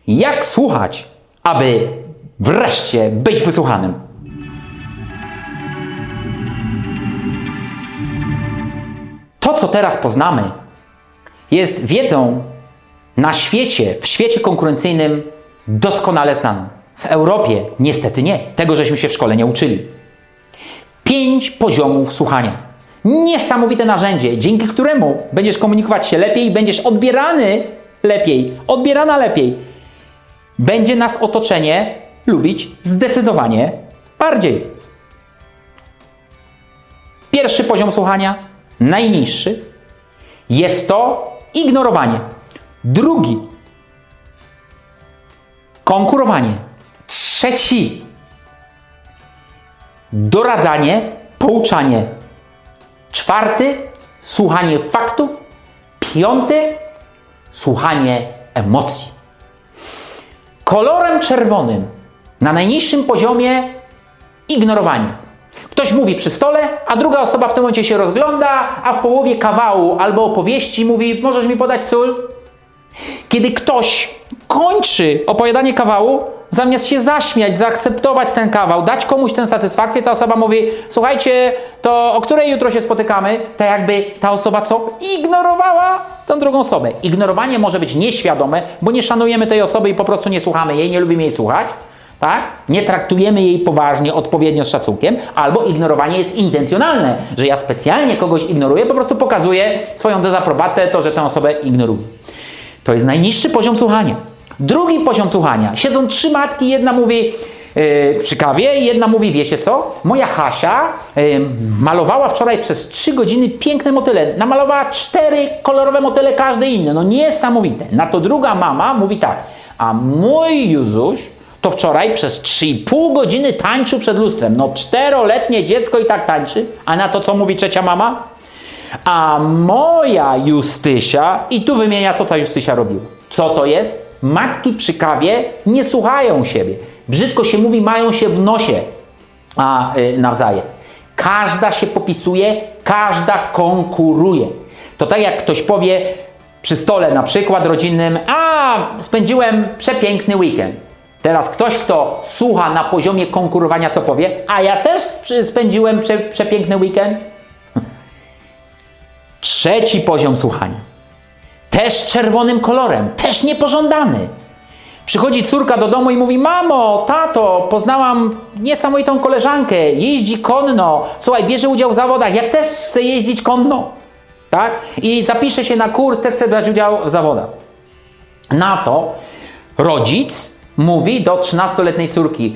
Jak słuchać, aby wreszcie być wysłuchanym? To, co teraz poznamy, jest wiedzą na świecie, w świecie konkurencyjnym doskonale znaną. W Europie niestety nie. Tego żeśmy się w szkole nie uczyli. 5 poziomów słuchania. Niesamowite narzędzie, dzięki któremu będziesz komunikować się lepiej i będziesz odbierany lepiej, odbierana lepiej. Będzie nas otoczenie lubić zdecydowanie bardziej. Pierwszy poziom słuchania, najniższy, jest to ignorowanie. Drugi, konkurowanie. Trzeci, doradzanie, pouczanie. Czwarty, słuchanie faktów. Piąty, słuchanie emocji. Kolorem czerwonym na najniższym poziomie ignorowanie. Ktoś mówi przy stole, a druga osoba w tym momencie się rozgląda, a w połowie kawału albo opowieści mówi: możesz mi podać sól? Kiedy ktoś kończy opowiadanie kawału, zamiast się zaśmiać, zaakceptować ten kawał, dać komuś tę satysfakcję, ta osoba mówi: słuchajcie, to o której jutro się spotykamy? Tak jakby ta osoba co? Ignorowała tę drugą osobę. Ignorowanie może być nieświadome, bo nie szanujemy tej osoby i po prostu nie słuchamy jej, nie lubimy jej słuchać. Tak? Nie traktujemy jej poważnie, odpowiednio z szacunkiem, albo ignorowanie jest intencjonalne, że ja specjalnie kogoś ignoruję, po prostu pokazuję swoją dezaprobatę, to, że tę osobę ignoruję. To jest najniższy poziom słuchania. Drugi poziom słuchania. Siedzą 3 matki, jedna mówi przy kawie, jedna mówi: wiecie co? Moja Hasia malowała wczoraj przez 3 godziny piękne motyle. Namalowała 4 kolorowe motyle, każde inne. No niesamowite. Na to druga mama mówi tak: a mój Józuś to wczoraj przez 3,5 godziny tańczył przed lustrem. No 4-letnie dziecko i tak tańczy. A na to co mówi trzecia mama? A moja Justysia, i tu wymienia, co ta Justysia robiła. Co to jest? Matki przy kawie nie słuchają siebie. Brzydko się mówi, mają się w nosie nawzajem. Każda się popisuje, każda konkuruje. To tak jak ktoś powie przy stole na przykład rodzinnym: a spędziłem przepiękny weekend. Teraz ktoś, kto słucha na poziomie konkurowania, co powie: a ja też spędziłem przepiękny weekend. Trzeci poziom słuchania. Też czerwonym kolorem, też niepożądany. Przychodzi córka do domu i mówi: mamo, tato, poznałam niesamowitą koleżankę, jeździ konno, słuchaj, bierze udział w zawodach, jak też chce jeździć konno, tak? I zapisze się na kurs, też chce brać udział w zawodach. Na to rodzic mówi do 13-letniej córki: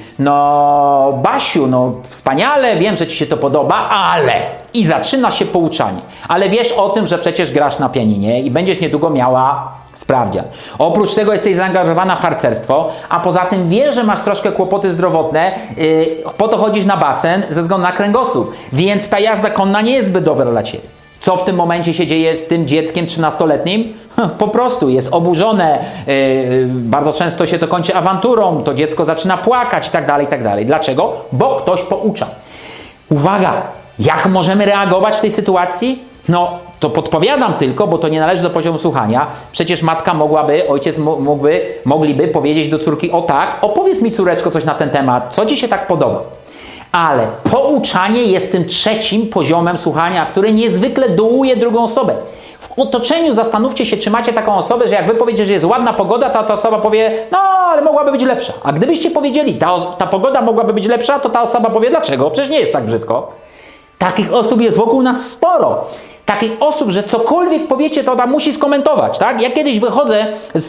no Basiu, no wspaniale, wiem, że ci się to podoba, ale... I zaczyna się pouczanie. Ale wiesz o tym, że przecież grasz na pianinie i będziesz niedługo miała sprawdzian. Oprócz tego jesteś zaangażowana w harcerstwo, a poza tym wiesz, że masz troszkę kłopoty zdrowotne, po to chodzisz na basen ze względu na kręgosłup, więc ta jazda konna nie jest zbyt dobra dla ciebie. Co w tym momencie się dzieje z tym dzieckiem 13-letnim? Po prostu jest oburzone, bardzo często się to kończy awanturą, to dziecko zaczyna płakać i tak dalej, i tak dalej. Dlaczego? Bo ktoś poucza. Uwaga! Jak możemy reagować w tej sytuacji? No, to podpowiadam tylko, bo to nie należy do poziomu słuchania. Przecież matka mogłaby, ojciec mogliby powiedzieć do córki: o tak, opowiedz mi, córeczko, coś na ten temat, co ci się tak podoba. Ale pouczanie jest tym trzecim poziomem słuchania, który niezwykle dołuje drugą osobę. W otoczeniu zastanówcie się, czy macie taką osobę, że jak wy powiecie, że jest ładna pogoda, to ta osoba powie: no, ale mogłaby być lepsza. A gdybyście powiedzieli: ta pogoda mogłaby być lepsza, to ta osoba powie: dlaczego? Przecież nie jest tak brzydko. Takich osób jest wokół nas sporo. Takich osób, że cokolwiek powiecie, to ona musi skomentować, tak? Ja kiedyś wychodzę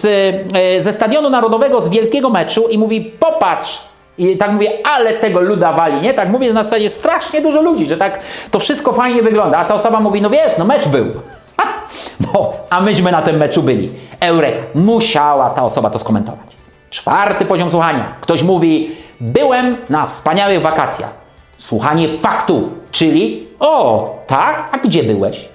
ze Stadionu Narodowego, z wielkiego meczu i mówi: popatrz. I tak mówię: ale tego luda wali, nie? Tak mówię, na zasadzie strasznie dużo ludzi, że tak to wszystko fajnie wygląda. A ta osoba mówi: no wiesz, no mecz był. No, a myśmy na tym meczu byli. Eureka. Musiała ta osoba to skomentować. Czwarty poziom słuchania. Ktoś mówi: byłem na wspaniałych wakacjach. Słuchanie faktów, czyli: o, tak? A gdzie byłeś?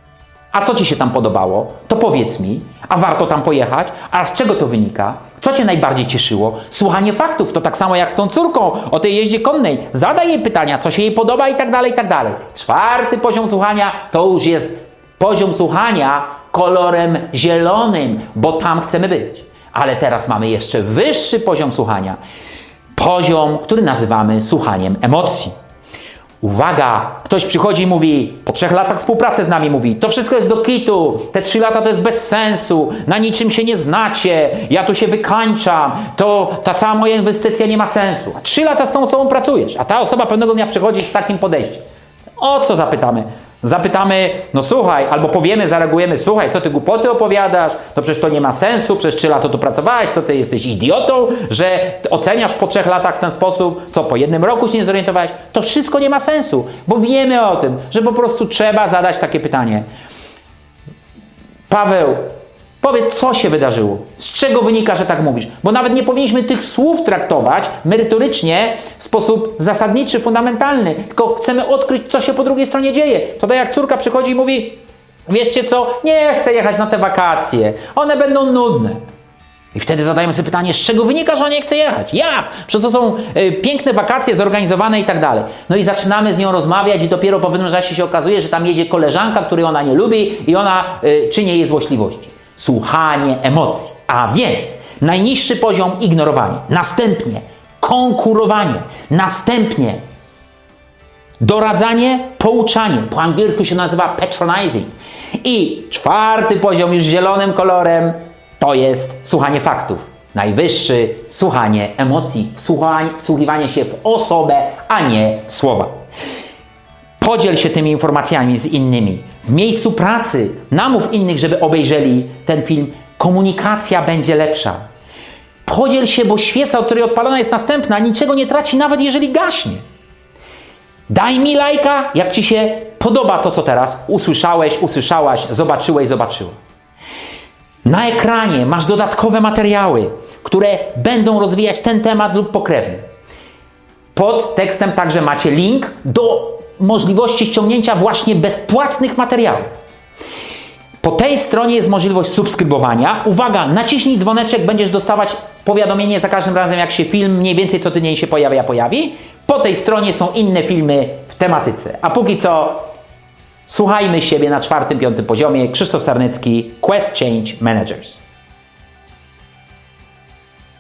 A co ci się tam podobało? To powiedz mi. A warto tam pojechać? A z czego to wynika? Co cię najbardziej cieszyło? Słuchanie faktów to tak samo jak z tą córką o tej jeździe konnej. Zadaj jej pytania, co się jej podoba i tak dalej, i tak dalej. Czwarty poziom słuchania to już jest poziom słuchania kolorem zielonym, bo tam chcemy być. Ale teraz mamy jeszcze wyższy poziom słuchania. Poziom, który nazywamy słuchaniem emocji. Uwaga, ktoś przychodzi i mówi, po 3 latach współpracy z nami mówi, to wszystko jest do kitu, te 3 lata to jest bez sensu, na niczym się nie znacie, ja tu się wykańczam, ta cała moja inwestycja nie ma sensu. A 3 lata z tą osobą pracujesz, a ta osoba pewnego dnia przychodzi z takim podejściem. O co zapytamy? Zapytamy, no słuchaj, albo powiemy, zareagujemy, słuchaj, co ty głupoty opowiadasz, no przecież to nie ma sensu, przez 3 lata tu pracowałeś, co ty jesteś idiotą, że oceniasz po 3 latach w ten sposób, co po 1 roku się nie zorientowałeś. To wszystko nie ma sensu, bo wiemy o tym, że po prostu trzeba zadać takie pytanie. Paweł, powiedz, co się wydarzyło? Z czego wynika, że tak mówisz? Bo nawet nie powinniśmy tych słów traktować merytorycznie w sposób zasadniczy, fundamentalny, tylko chcemy odkryć, co się po drugiej stronie dzieje. To tak jak córka przychodzi i mówi, wiecie co, nie chcę jechać na te wakacje, one będą nudne. I wtedy zadajemy sobie pytanie, z czego wynika, że on nie chce jechać? Jak? Przecież to są piękne wakacje zorganizowane i tak dalej. No i zaczynamy z nią rozmawiać i dopiero po pewnym czasie się okazuje, że tam jedzie koleżanka, której ona nie lubi i ona czyni jej złośliwości. Słuchanie emocji. A więc najniższy poziom ignorowanie. Następnie konkurowanie. Następnie doradzanie, pouczanie. Po angielsku się nazywa patronizing. I 4. poziom już zielonym kolorem to jest słuchanie faktów. Najwyższy słuchanie emocji. Wsłuchiwanie się w osobę, a nie w słowa. Podziel się tymi informacjami z innymi. W miejscu pracy namów innych, żeby obejrzeli ten film. Komunikacja będzie lepsza. Podziel się, bo świeca, od której odpalona jest następna, niczego nie traci, nawet jeżeli gaśnie. Daj mi lajka, jak ci się podoba to, co teraz usłyszałeś, usłyszałaś, zobaczyłeś, zobaczyła. Na ekranie masz dodatkowe materiały, które będą rozwijać ten temat lub pokrewny. Pod tekstem także macie link do możliwości ściągnięcia właśnie bezpłatnych materiałów. Po tej stronie jest możliwość subskrybowania. Uwaga, naciśnij dzwoneczek, będziesz dostawać powiadomienie za każdym razem, jak się film mniej więcej co tydzień się pojawi. Po tej stronie są inne filmy w tematyce. A póki co słuchajmy siebie na 4., 5. poziomie. Krzysztof Starnycki, Quest Change Managers.